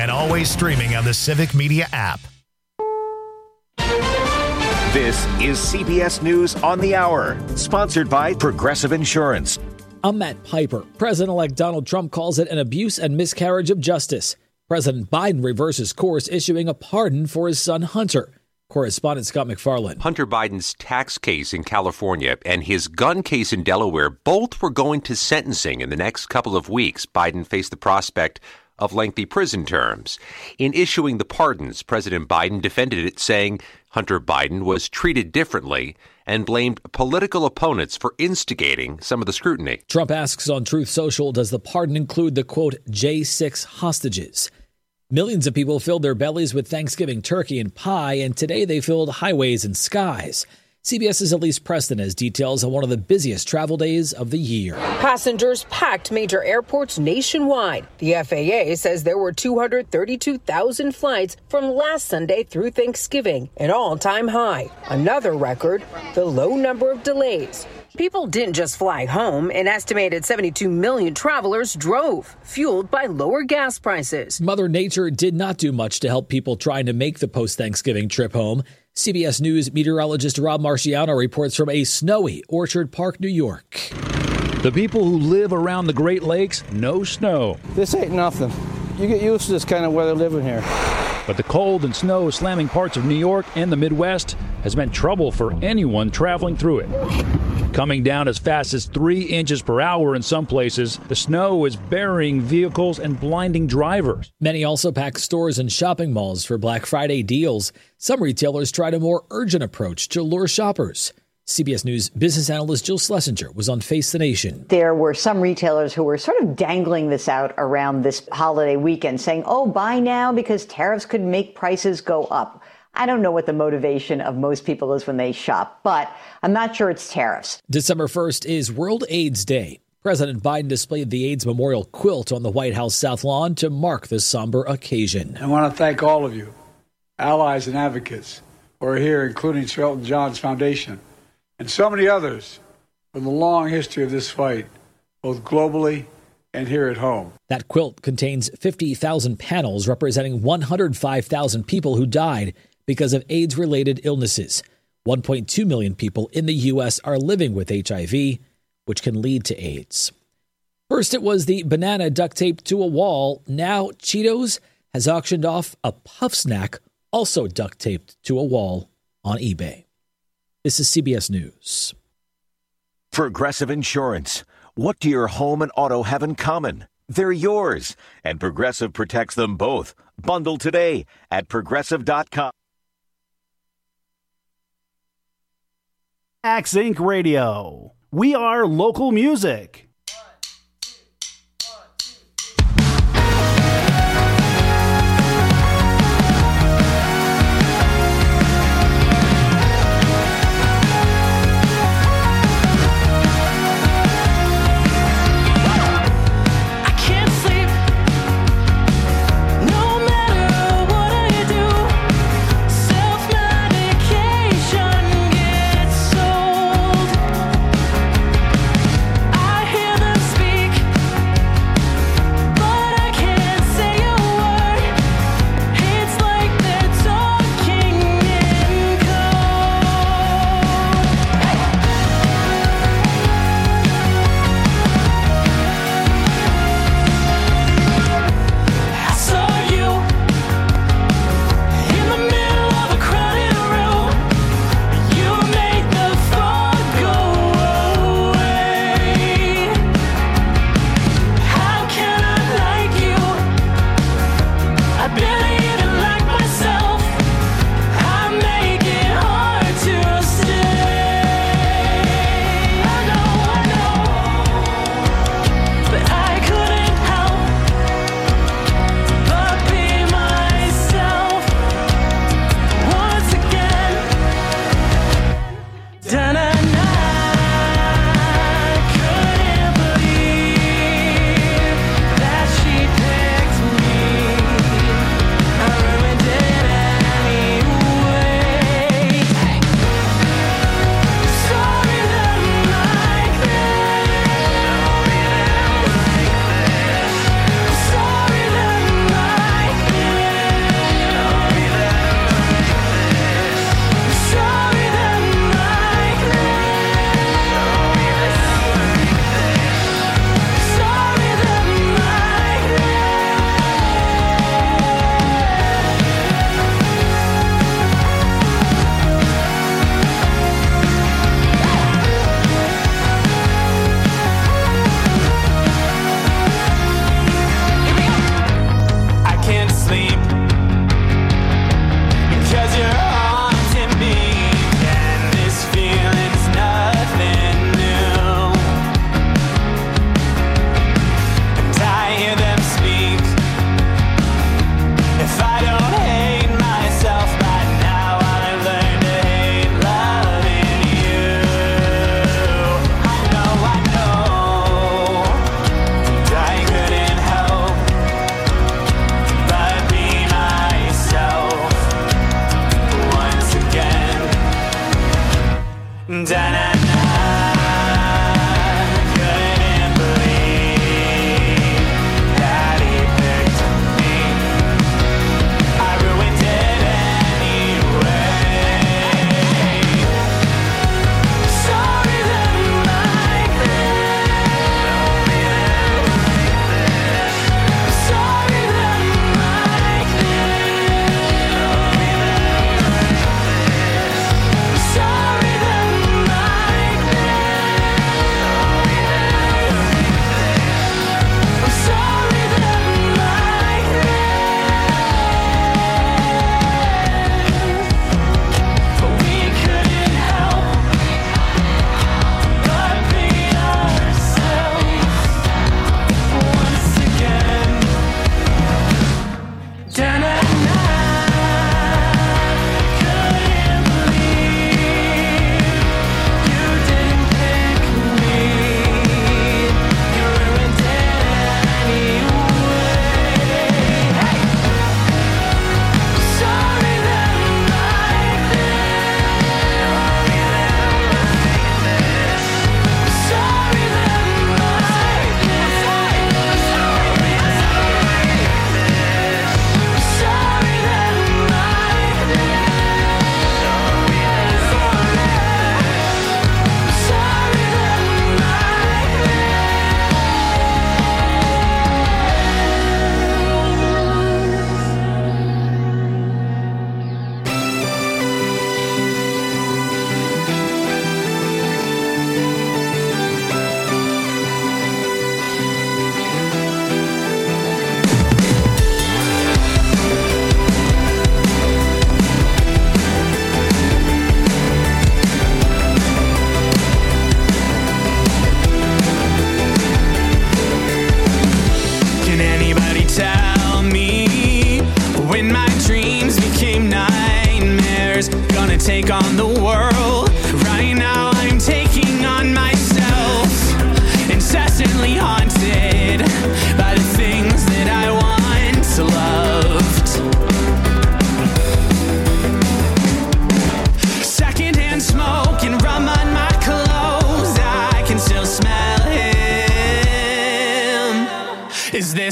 and always streaming on the Civic Media app. This is CBS News on the Hour, sponsored by Progressive Insurance. I'm Matt Piper. President-elect Donald Trump calls it an abuse and miscarriage of justice. President Biden reverses course, issuing a pardon for his son Hunter. Correspondent Scott McFarland. Hunter Biden's tax case in California and his gun case in Delaware both were going to sentencing in the next couple of weeks. Biden faced the prospect of lengthy prison terms. In issuing the pardons, President Biden defended it, saying Hunter Biden was treated differently and blamed political opponents for instigating some of the scrutiny. Trump asks on Truth Social, does the pardon include the, quote, J6 hostages? Millions of people filled their bellies with Thanksgiving turkey and pie, and today they filled highways and skies. CBS's Elise Preston has details on one of the busiest travel days of the year. Passengers packed major airports nationwide. The FAA says there were 232,000 flights from last Sunday through Thanksgiving, an all-time high. Another record, the low number of delays. People didn't just fly home. An estimated 72 million travelers drove, fueled by lower gas prices. Mother Nature did not do much to help people trying to make the post-Thanksgiving trip home. CBS News meteorologist Rob Marciano reports from a snowy Orchard Park, New York. The people who live around the Great Lakes, no snow. This ain't nothing. You get used to this kind of weather living here. But the cold and snow slamming parts of New York and the Midwest has meant trouble for anyone traveling through it. Coming down as fast as 3 inches per hour in some places, the snow is burying vehicles and blinding drivers. Many also pack stores and shopping malls for Black Friday deals. Some retailers tried a more urgent approach to lure shoppers. CBS News business analyst Jill Schlesinger was on Face the Nation. There were some retailers who were sort of dangling this out around this holiday weekend, saying, oh, buy now because tariffs could make prices go up. I don't know what the motivation of most people is when they shop, but I'm not sure it's tariffs. December 1st is World AIDS Day. President Biden displayed the AIDS Memorial quilt on the White House South Lawn to mark the somber occasion. I want to thank all of you, allies and advocates, who are here, including Sir Elton John's Foundation, and so many others for the long history of this fight, both globally and here at home. That quilt contains 50,000 panels representing 105,000 people who died because of AIDS-related illnesses. 1.2 million people in the U.S. are living with HIV, which can lead to AIDS. First, it was the banana duct taped to a wall. Now, Cheetos has auctioned off a puff snack also duct taped to a wall on eBay. This is CBS News. Progressive Insurance. What do your home and auto have in common? They're yours, and Progressive protects them both. Bundle today at Progressive.com. X Inc. Radio. We are local music. I hear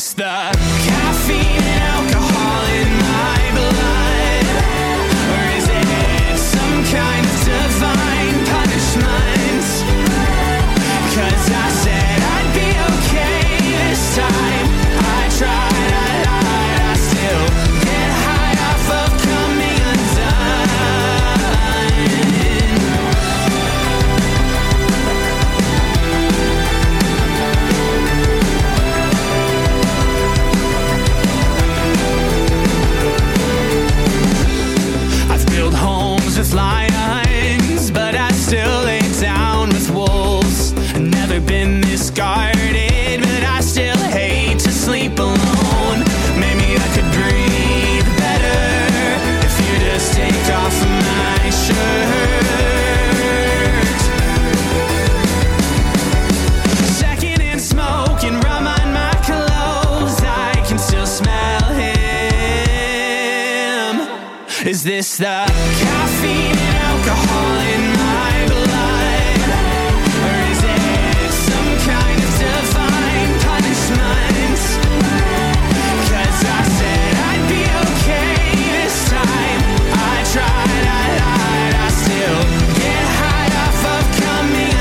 this the caffeine and alcohol in my blood? Or is it some kind of divine punishment? 'Cause I said I'd be okay this time. I tried, I lied, I still get high off of coming with lions, but I still lay down with wolves. I've never been this guarded, but I still hate to sleep alone. Maybe I could breathe better if you just take off my shirt. Second and smoke and rum on my clothes, I can still smell him. Is this the caffeine and alcohol in my blood? Or is it some kind of divine punishment? 'Cause I said I'd be okay this time. I tried, I lied, I still get high off of coming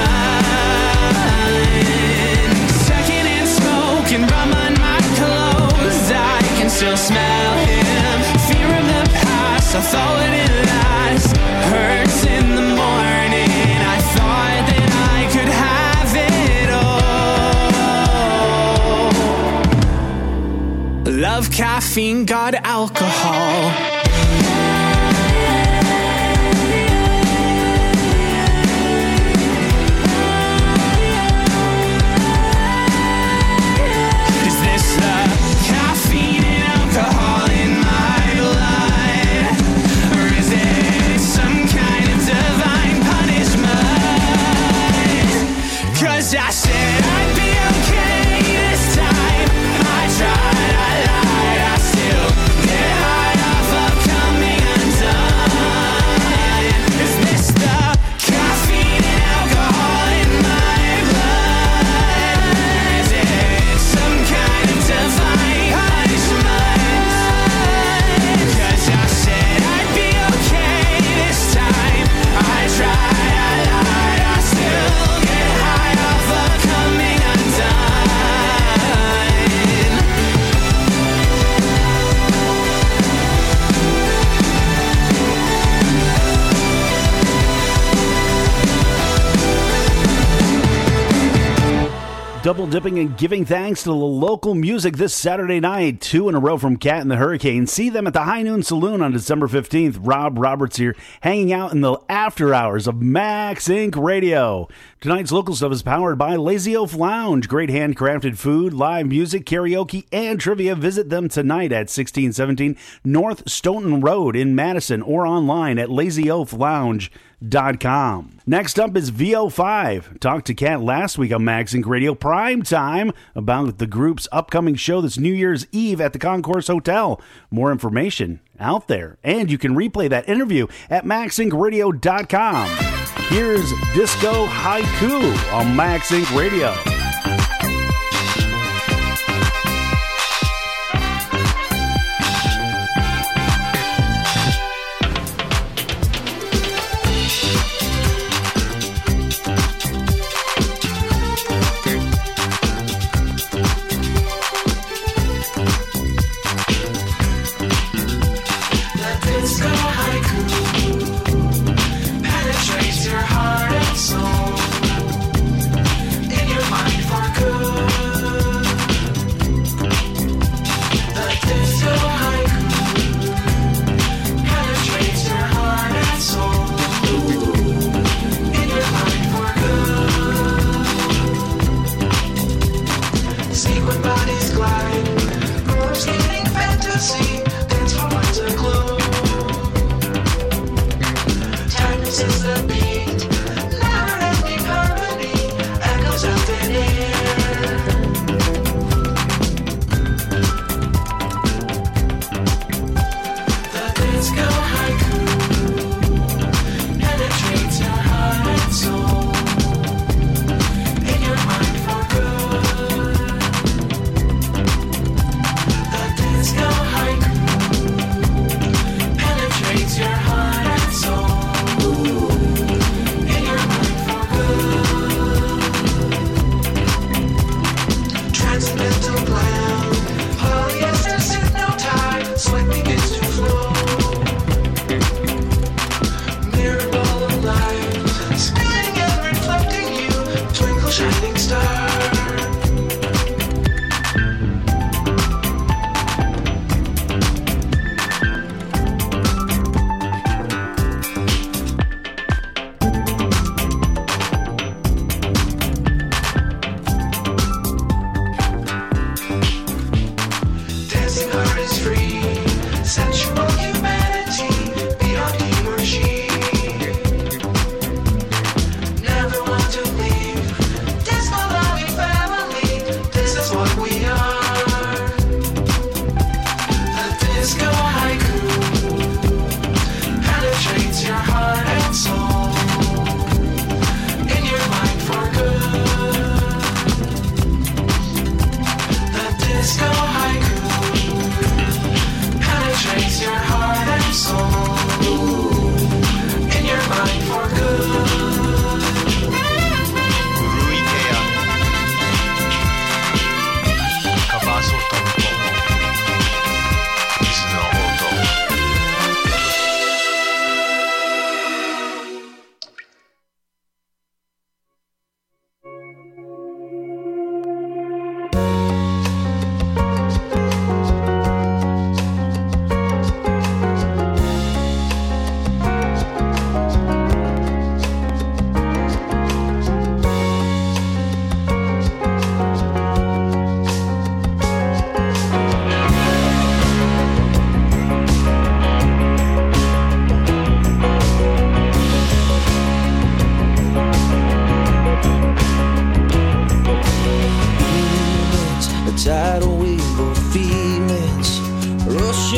undone. Second and smoke and rum on my clothes, I can still smell him. Fear of the past, I thought it last. Hurts in the morning, I thought that I could have it all. Love caffeine, God alcohol. Is this the caffeine and alcohol in my blood? Or is it some kind of divine punishment? 'Cause I said I'd be okay this time. I tried, I lied, I still get high off of coming undone. Is this the caffeine and alcohol in my blood? Is it some kind of divine punishment? 'Cause I said I'd be okay this time. I tried, I lied, I still get high off of coming undone. Double dipping and giving thanks to the local music this Saturday night. 2 in a row from Cat and the Hurricane. See them at the High Noon Saloon on December 15th. Rob Roberts here, hanging out in the after hours of Max Inc. Radio. Tonight's local stuff is powered by Lazy Oaf Lounge. Great handcrafted food, live music, karaoke, and trivia. Visit them tonight at 1617 North Stoughton Road in Madison or online at lazyoaflounge.com. Next up is VO5. Talked to Kat last week on Max Inc. Radio Prime Time about the group's upcoming show that's New Year's Eve at the Concourse Hotel. More information out there, and you can replay that interview at maxincradio.com. Here's Disco Haiku on Max Inc. Radio. Penetrates your heart and soul. In your mind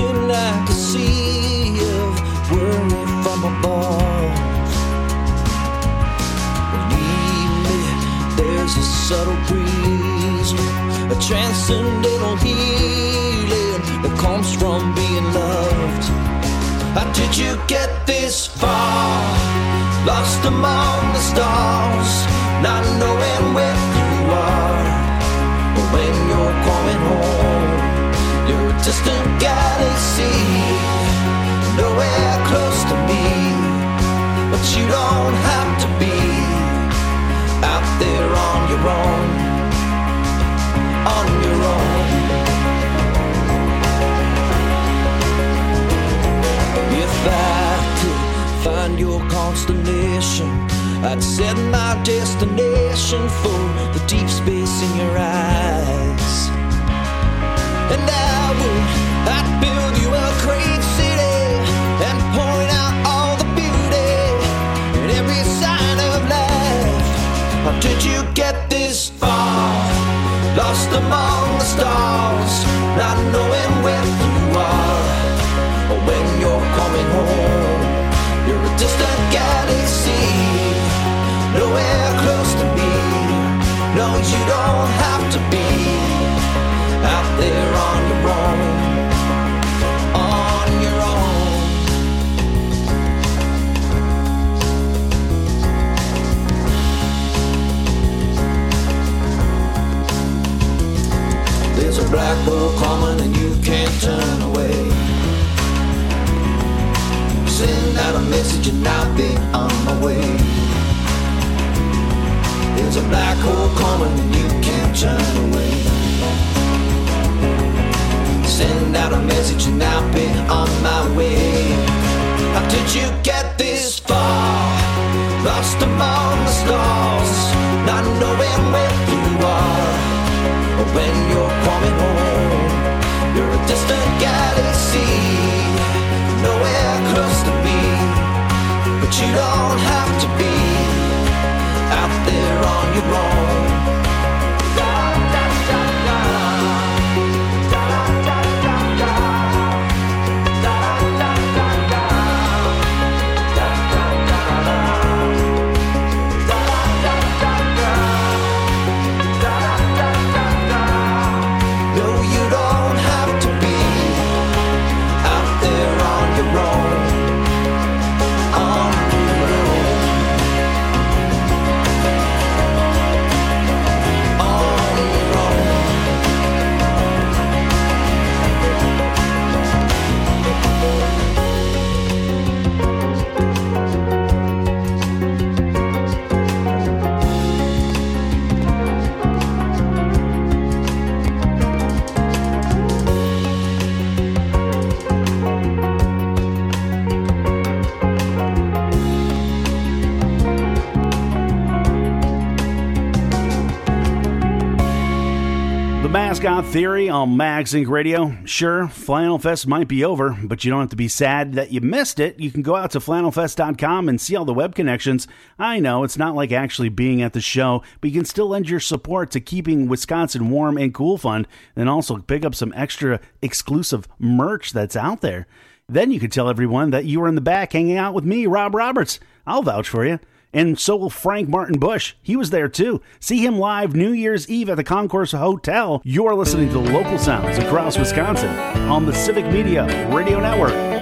drifting like a sea of worry from above. Believe me, there's a subtle breeze, a transcendental healing that comes from being loved. How did you get this far? Lost among the stars, not knowing where you are. But when you're coming home, you're a distant galaxy, nowhere close to me. But you don't have to be out there on your own, on your own. If I could find your constellation, I'd set my destination for the deep space in your eyes. And I'd build you a great city and point out all the beauty in every sign of life. How did you get this far? Lost among the stars, not knowing where you are. When you're coming home, you're a distant galaxy, nowhere close to me. No, you don't have to be out there on your own, on your own. There's a black hole coming and you can't turn away. Send out a message and I'll be on my way. There's a black hole coming and you can't turn away. Send out a message and I'll be on my way. How did you get this far? Lost among the stars, not knowing where you are. But when you're coming home, you're a distant galaxy, nowhere close to me. But you don't have to be out there on your own. Mascot Theory on Max Inc. Radio. Sure, Flannel Fest might be over, but you don't have to be sad that you missed it. You can go out to flannelfest.com and see all the web connections. I know it's not like actually being at the show, but you can still lend your support to keeping Wisconsin warm and cool fund, and also pick up some extra exclusive merch that's out there. Then you can tell everyone that you were in the back hanging out with me, Rob Roberts. I'll vouch for you. And so will Frank Martin Bush. He was there too. See him live New Year's Eve at the Concourse Hotel. You're listening to local sounds across Wisconsin on the Civic Media Radio Network.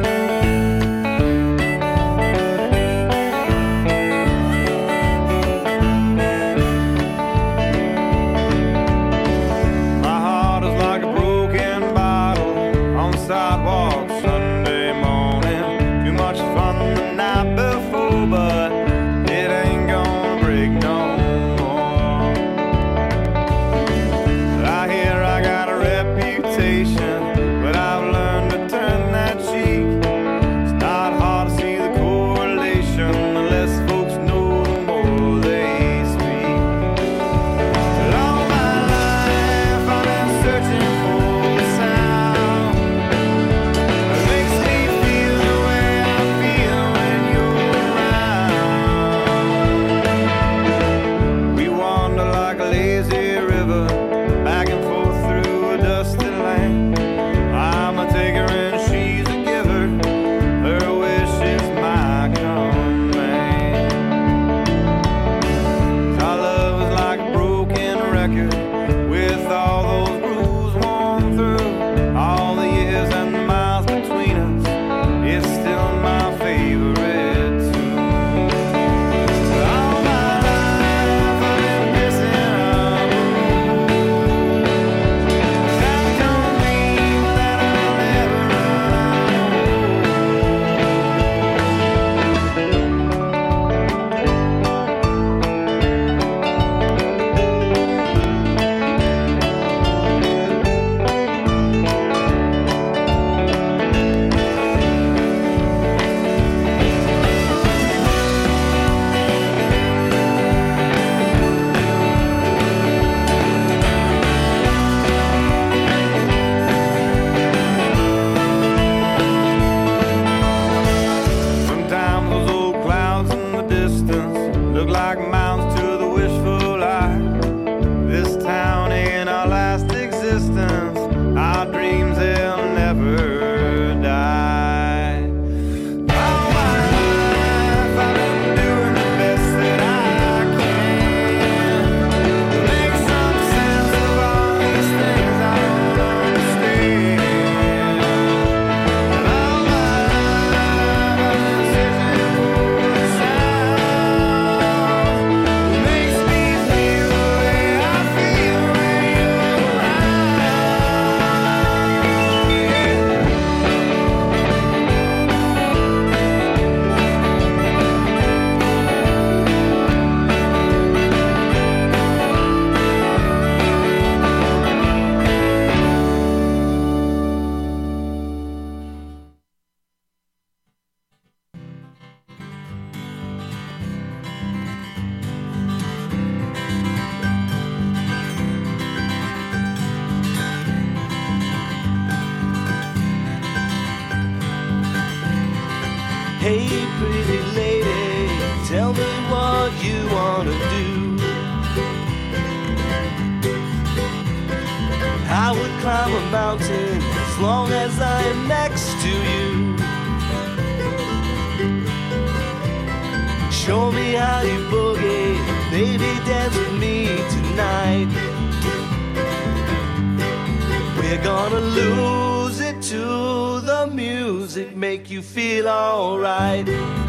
But I've learned to turn that cheek. It's not hard to see the correlation. The less folks know, the more they speak. But all my life I've been searching for a sound Hey, pretty lady, tell me what you want to do. I would climb a mountain as long as I am next to you. Show me how you boogie, baby, dance with me tonight. We're gonna lose it to the music, make you feel alright.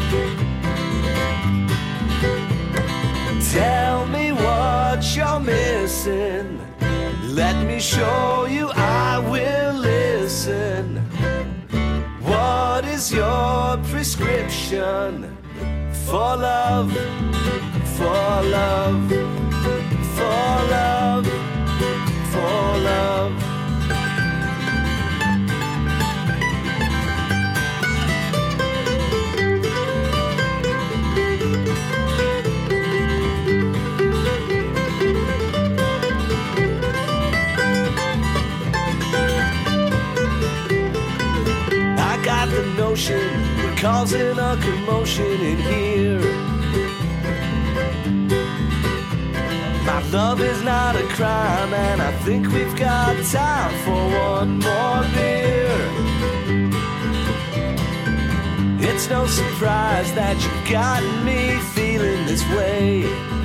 Tell me what you're missing, let me show you, I will listen. What is your prescription for love, for love, for love, for love? We're causing a commotion in here. My love is not a crime, and I think we've got time for one more beer. It's no surprise that you've got me feeling this way.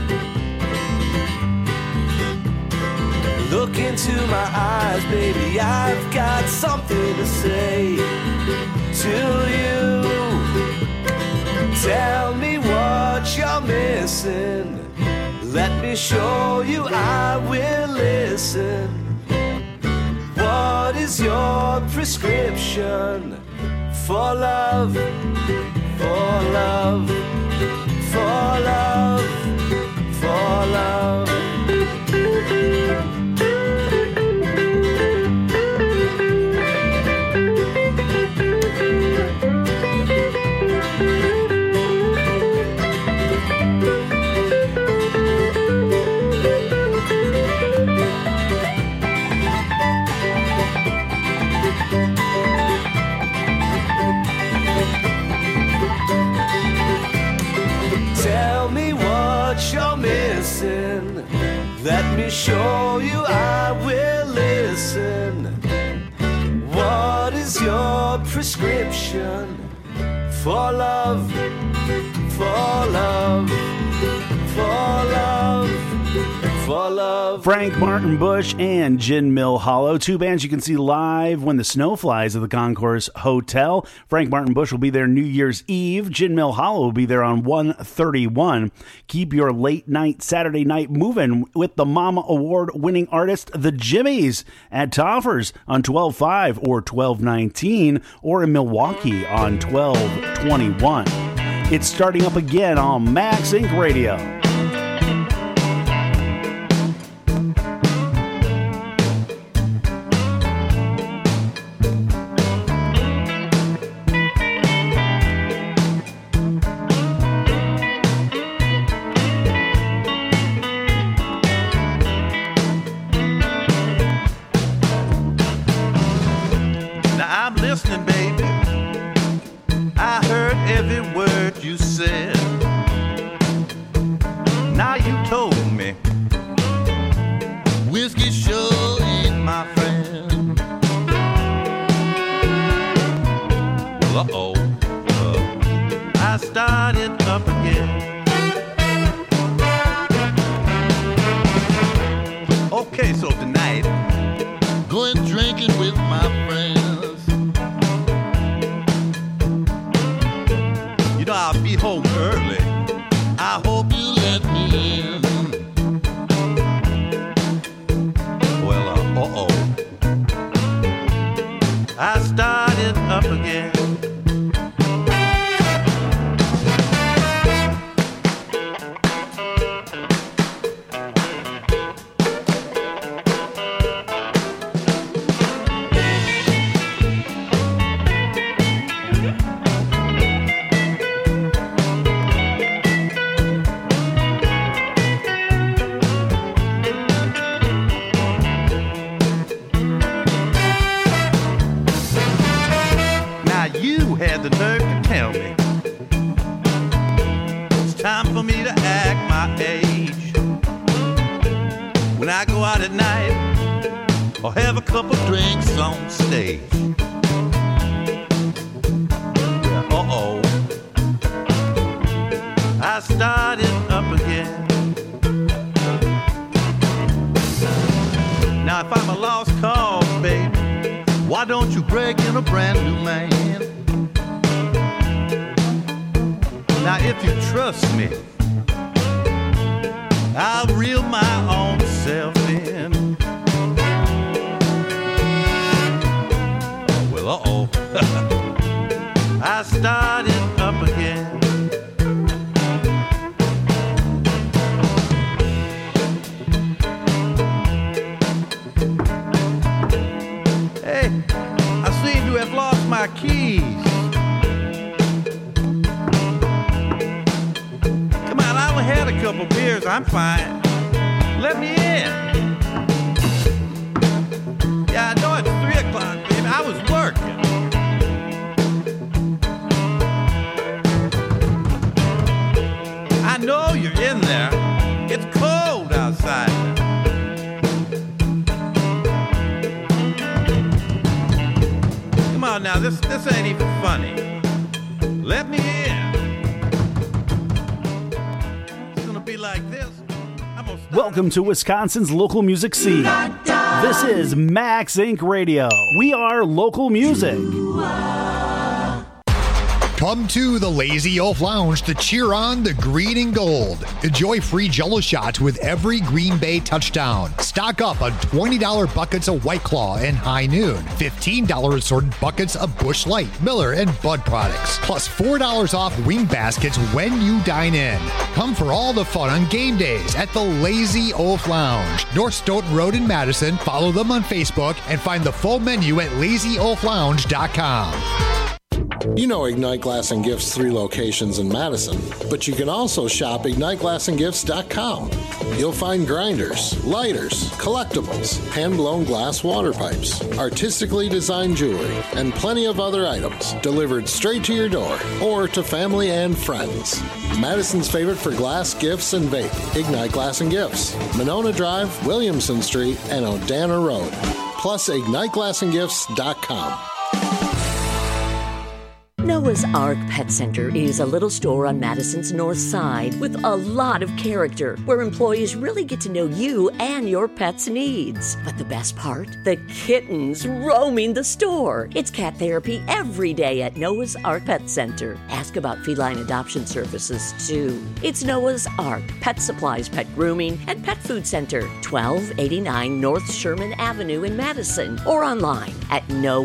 Look into my eyes, baby, I've got something to say to you. Tell me what you're missing, let me show you, I will listen. What is your prescription for love, for love, for love, for love? Let me show you, I will listen. What is your prescription for love, for love, for love, for love? Frank Martin Bush and Gin Mill Hollow, two bands you can see live when the snow flies at the Concourse Hotel. Frank Martin Bush will be there New Year's Eve. Gin Mill Hollow will be there on 1/31. Keep your late night Saturday night moving with the Mama Award winning artist, the Jimmies, at Toffers on 12/5 or 12/19, or in Milwaukee on 12/21. It's starting up again on Max Inc. Radio. Had the nerve to tell me time for me to act my age. When I go out at night or have a couple drinks on stage. Uh-oh, I started up again. Now if I'm a lost cause, baby, why don't you break in a brand new man? Now if you trust me, I'll reel my own self in. Well, uh-oh, I started up again. Hey, I seem to have lost my keys. Come on, I only had a couple beers, I'm fine. Let me in. Yeah, I know it's 3 o'clock, baby. I was working. I know you're in there. It's cold outside now. Come on now, this ain't even funny. Let me in. It's gonna be like this. Welcome to Wisconsin's local music scene. This is Max Inc. Radio. We are local music. Come to the Lazy Oaf Lounge to cheer on the green and gold. Enjoy free Jell-O shots with every Green Bay touchdown. Stock up on $20 buckets of White Claw and High Noon. $15 assorted buckets of Busch Light, Miller, and Bud products. Plus $4 off wing baskets when you dine in. Come for all the fun on game days at the Lazy Oaf Lounge. North Stoughton Road in Madison. Follow them on Facebook and find the full menu at lazyoaflounge.com. You know Ignite Glass and Gifts 3 locations in Madison, but you can also shop IgniteGlassandGifts.com. You'll find grinders, lighters, collectibles, hand-blown glass water pipes, artistically designed jewelry, and plenty of other items delivered straight to your door or to family and friends. Madison's favorite for glass, gifts, and vape, Ignite Glass and Gifts, Monona Drive, Williamson Street, and Odana Road. Plus, IgniteGlassandGifts.com. Noah's Ark Pet Center is a little store on Madison's north side with a lot of character, where employees really get to know you and your pet's needs. But the best part? The kittens roaming the store. It's cat therapy every day at Noah's Ark Pet Center. Ask about feline adoption services, too. It's Noah's Ark Pet Supplies, Pet Grooming, and Pet Food Center, 1289 North Sherman Avenue in Madison, or online at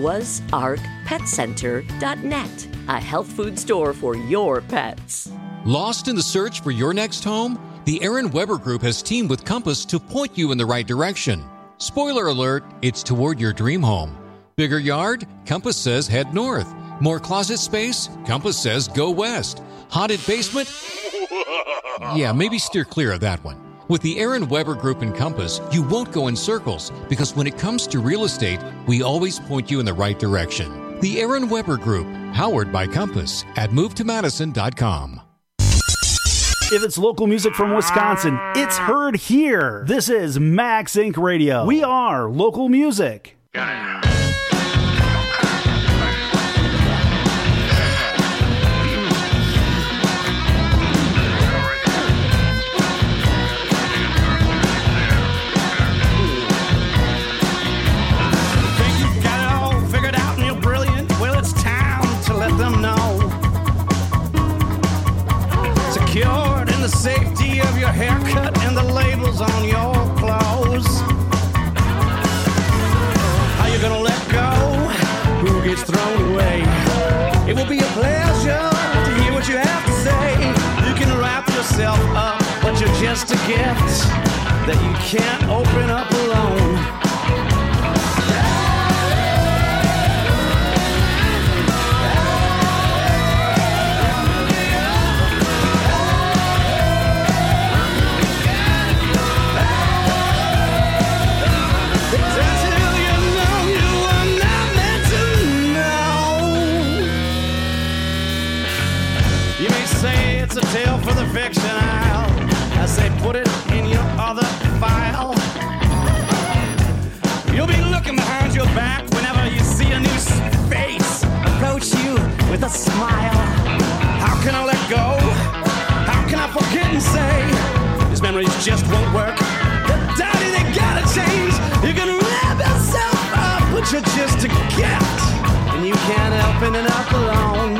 noahsarkpetcenter.net. A health food store for your pets. Lost in the search for your next home? The Aaron Weber Group has teamed with Compass to point you in the right direction. Spoiler alert, it's toward your dream home. Bigger yard? Compass says head north. More closet space? Compass says go west. Haunted basement? Yeah, maybe steer clear of that one. With the Aaron Weber Group and Compass, you won't go in circles, because when it comes to real estate, we always point you in the right direction. The Aaron Weber Group, powered by Compass at movetomadison.com. If it's local music from Wisconsin, it's heard here. This is Max Inc. Radio. We are local music. Secured in the safety of your haircut and the labels on your clothes. How you gonna let go? Who gets thrown away? It will be a pleasure to hear what you have to say. You can wrap yourself up, but you're just a gift that you can't open up alone. It's a tale for the fiction aisle. I say put it in your other file. You'll be looking behind your back whenever you see a new face approach you with a smile. How can I let go? How can I forget and say these memories just won't work? The daddy, they gotta change. You can wrap yourself up, but you're just a gift, and you can't help ending up alone.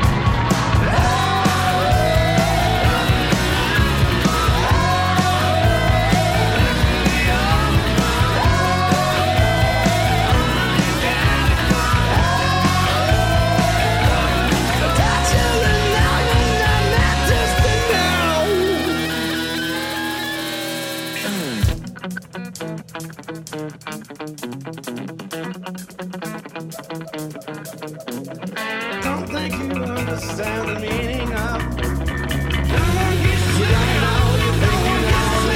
Don't think you understand the meaning of. You don't know, you think you know.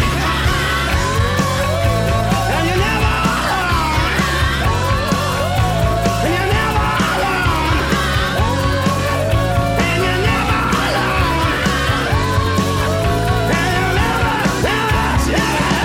And you're never alone. And you're never alone. And you're never alone. And you're never, never,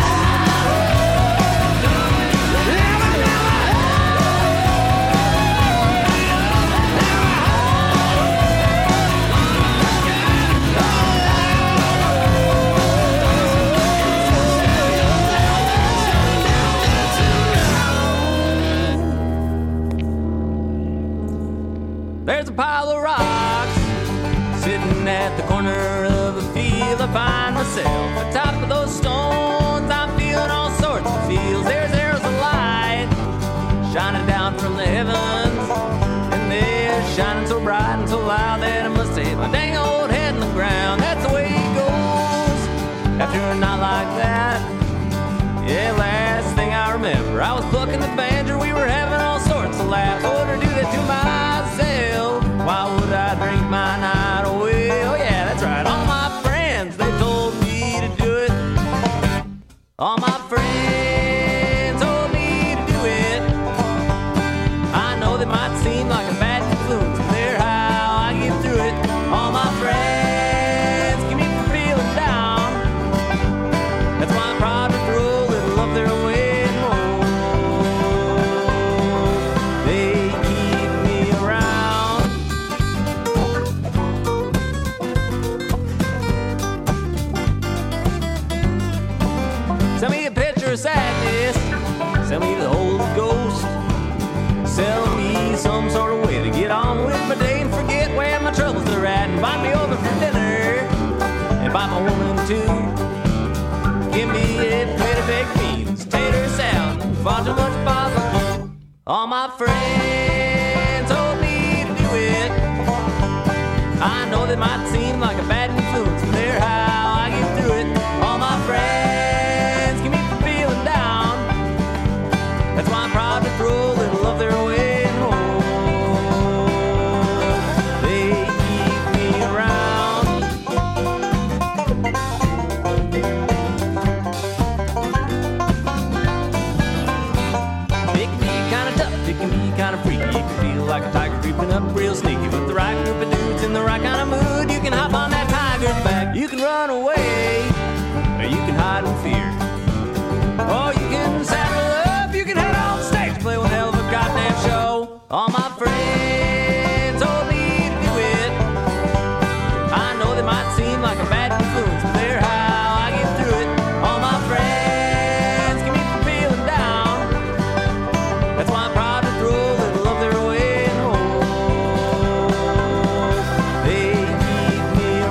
There's a pile of rocks sitting at the corner of a field. I find myself atop of those stones. I'm feeling all sorts of feels. There's a light shining down from the heavens, and they're shining so bright and so loud that I must hit my dang old head in the ground. That's the way it goes after a night like that. Yeah, last thing I remember, I was plucking the banjo. We were having all sorts of laughs. Oh, to do that to myself, why would I drink my night away? Oh yeah, that's right. All my friends, they told me to do it. All my friends told me to do it. I know they might seem like a bad influence, but they're how I get through it. All my friends keep me from feeling down. That's why I'm proud to throw a little of their way home. They keep me around. Sell me a picture of sadness. Sell me the Holy Ghost. Sell me some sort of way to get on with my day and forget where my troubles are at. Invite me over for dinner. Invite my woman too. Give me a plate of baked beans, tater salad, and far too much barbecue. All my friends told me to do it. I know they might seem like a bad influence, but they're how I get through it. All my friends keep me from feeling down. That's why I'm proud to throw a little of their way home. They keep me around. It can be kind of tough, it can be kind of freaky. You can feel like a tiger creeping up real sneaky. With the right group of dudes in the right kind of mood, you can hop on that tiger's back. You can run away, or you can hide in fear. Or you can saddle up, you can head on stage, play one hell of a goddamn show. All my friends told me to do it. I know they might seem like a bad influence, but they're how I get through it. All my friends keep me from feeling down. That's why I'm proud to throw a little of their way home. They keep me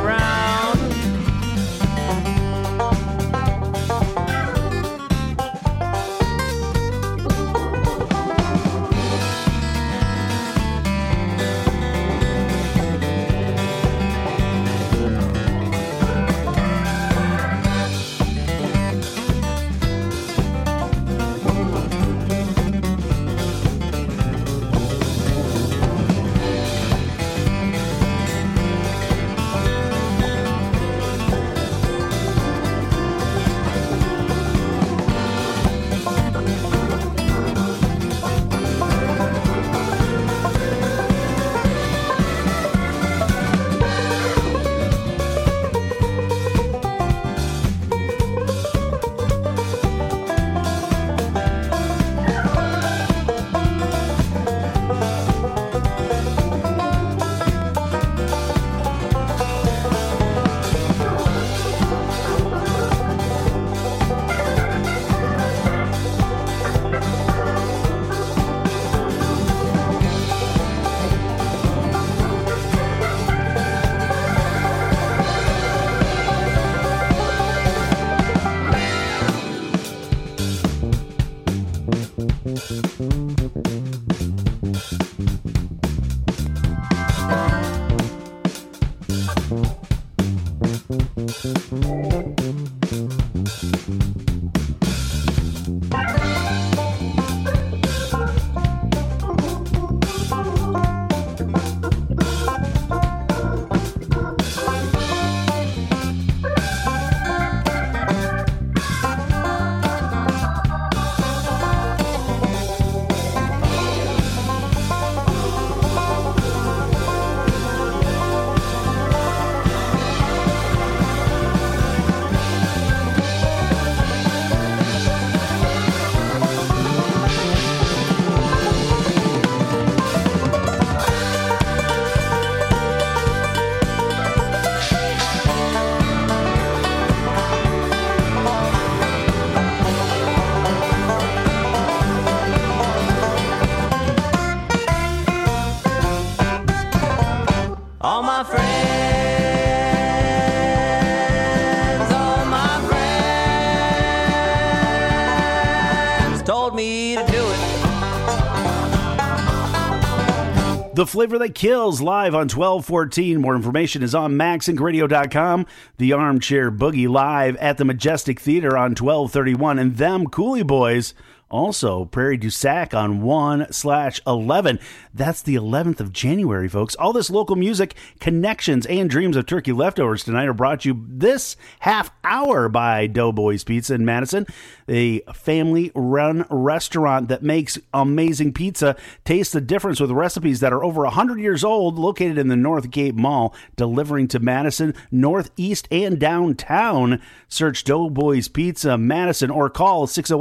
All my friends, told me to do it. The Flavor That Kills, live on 1214. More information is on MaxIncRadio.com. The Armchair Boogie, live at the Majestic Theater on 1231. And them Coolie Boys, also Prairie du Sac on 1/11. That's the 11th of January, folks. All this local music, connections, and dreams of turkey leftovers tonight are brought to you this half hour by Doughboys Pizza in Madison, a family-run restaurant that makes amazing pizza. Taste the difference with recipes that are over 100 years old, located in the Northgate Mall, delivering to Madison, Northeast, and downtown. Search Doughboys Pizza Madison or call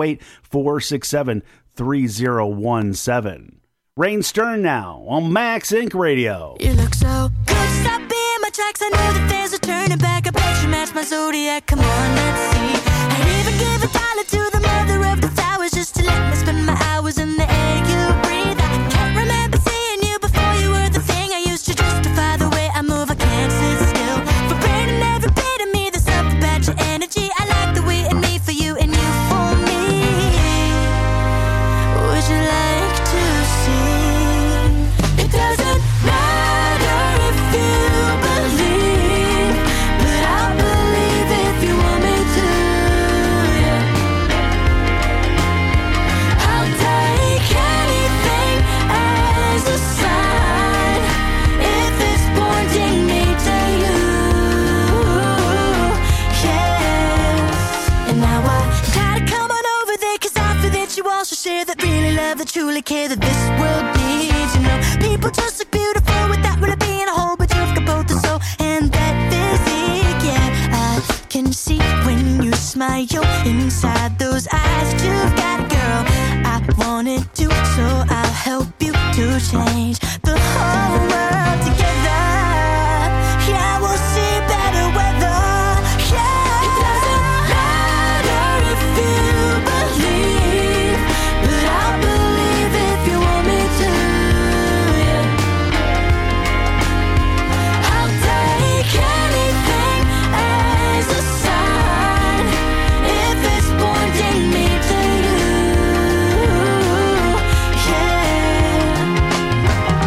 608-467-3017. Rain Stern now on Max Inc. Radio. You look so good, stop being my tracks. I know that there's a turning back. I bet you match my zodiac. Come on, let's see. I'd even give $1 to the mother of the flowers just to let me spend my hours in the air you breathe. I can't remember seeing you before you were the thing I used to justify the way I move. I can't sit still. For branding every bit of me, there's something about your energy. I like the way in me for you and you for me. Would you like to see? It doesn't matter if you believe, but I'll believe if you want me to. I'll take anything as a sign if it's pointing me to you. Yeah. And now I gotta come on over there, 'cause I feel that you also share that really love, that truly care, that this world needs. You know, people just look beautiful without really being a whole, but you've got both the soul and that physique. Yeah, I can see when you smile inside those eyes that you've got, girl. I wanted to, so I'll help you to change the whole world together. Yeah, we'll see better weather. Yeah, it doesn't matter if you believe, but I'll believe if you want me to. Yeah. I'll take anything as a sign if it's pointing me to you. Yeah.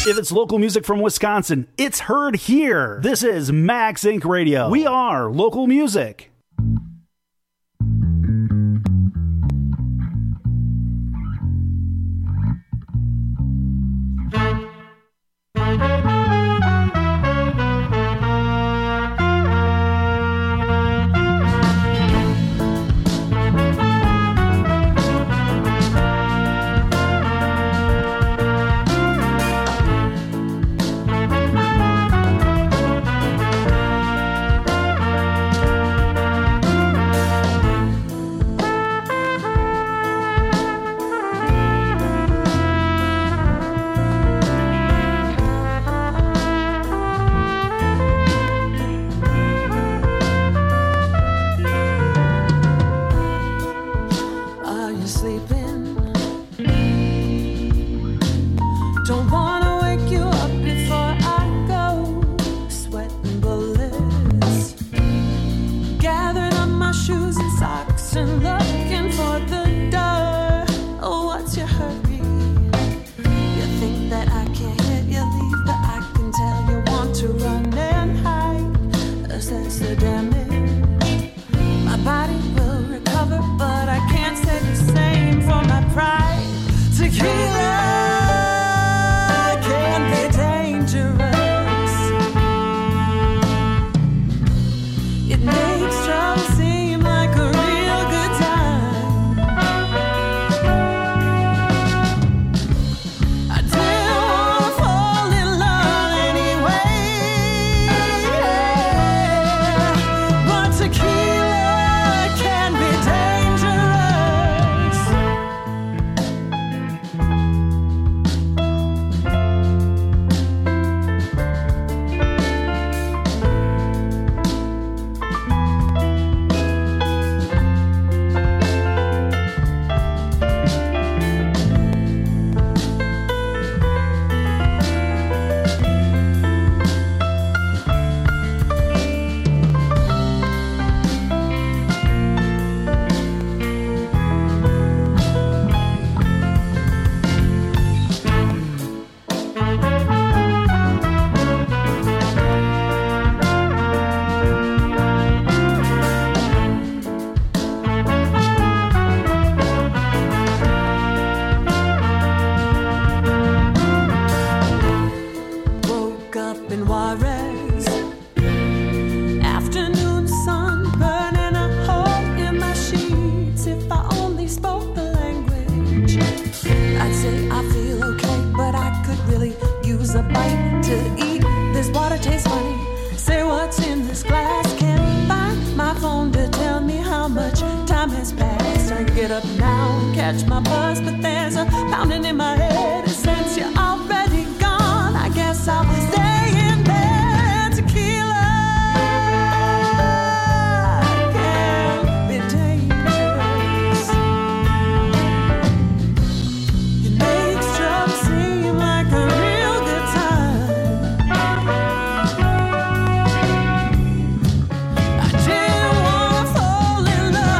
If it's local music from Wisconsin, it's heard here. This is Max Inc. Radio. We are local music.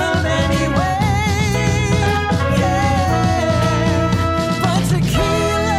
Tequila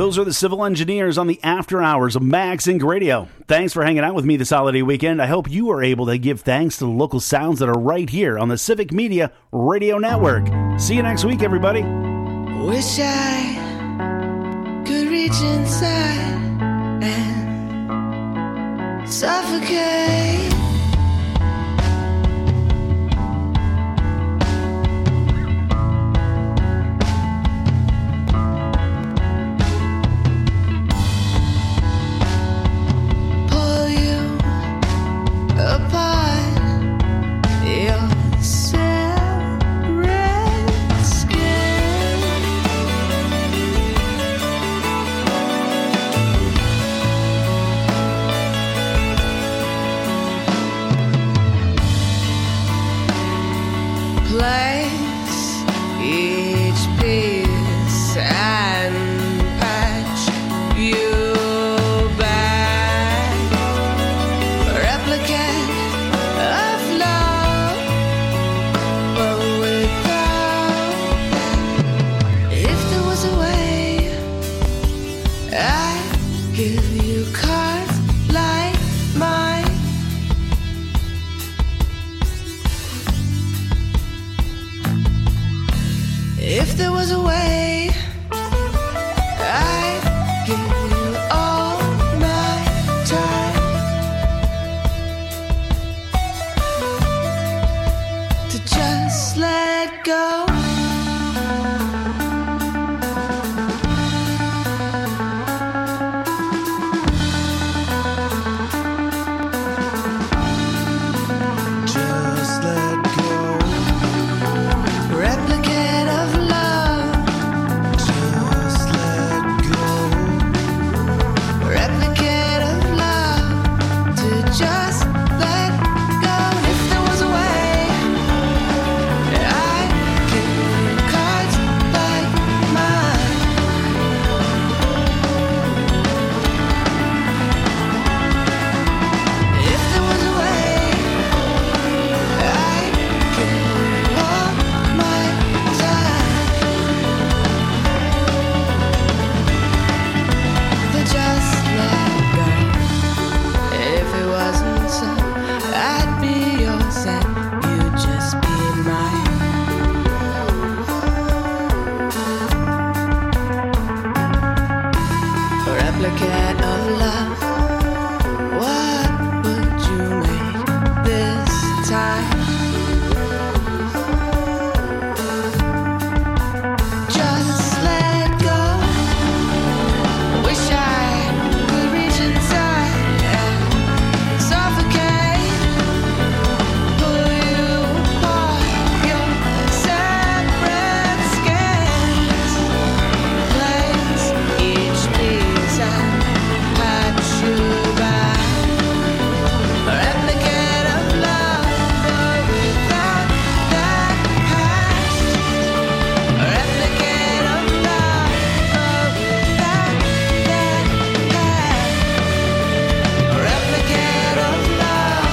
Those are the Civil Engineers on the After Hours of Max Inc. Radio. Thanks for hanging out with me this holiday weekend. I hope you are able to give thanks to the local sounds that are right here on the Civic Media Radio Network. See you next week, everybody. Wish I could reach inside and suffocate. If there was a way, I'd give you all my time to just let go. Just let go. Replicate of love. Just let go. Replicate of love. To just let go. If there was a way, I'd give you cards like mine. If there was a way, I'd give you all my time to just let go. If it wasn't so, I'd be yours and you'd just be mine. Replicate of love. What would you make this time? Just let go. Wish I could reach inside and suffocate. Pull you apart, your separate skins. Place each piece and patch you back. Replicate of love, but without that past. Replicate of love, but without that past. Replicate of love.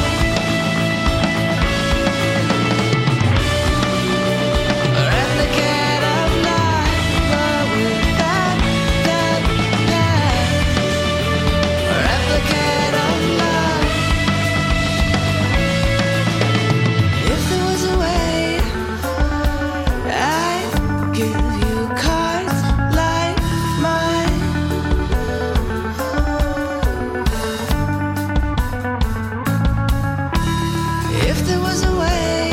Replicate of love, but without that past. Replicate of love. If there was a way, I'd give you cards like mine. If there was a way,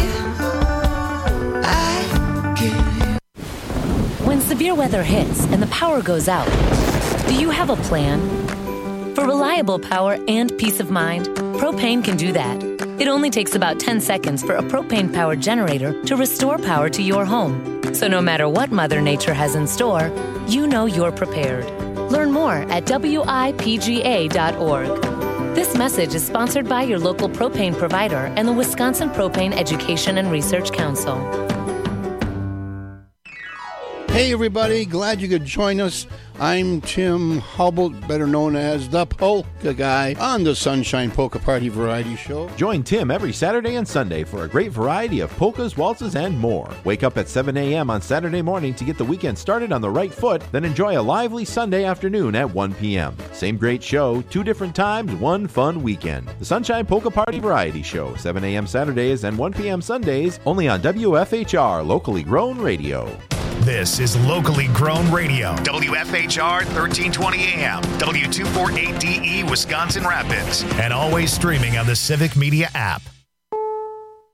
I'd give you. When severe weather hits and the power goes out, do you have a plan? For reliable power and peace of mind, Propane can do that. It only takes about 10 seconds for a propane-powered generator to restore power to your home. So no matter what Mother Nature has in store, you know you're prepared. Learn more at WIPGA.org. This message is sponsored by your local propane provider and the Wisconsin Propane Education and Research Council. Hey everybody, glad you could join us. I'm Tim Hubble, better known as the Polka Guy, on the Sunshine Polka Party Variety Show. Join Tim every Saturday and Sunday for a great variety of polkas, waltzes, and more. Wake up at 7 a.m. on Saturday morning to get the weekend started on the right foot, then enjoy a lively Sunday afternoon at 1 p.m. Same great show, 2 different times, one fun weekend. The Sunshine Polka Party Variety Show, 7 a.m. Saturdays and 1 p.m. Sundays, only on WFHR, locally grown radio. This is locally grown radio. WFHR 1320 AM, W248DE Wisconsin Rapids, and always streaming on the Civic Media app.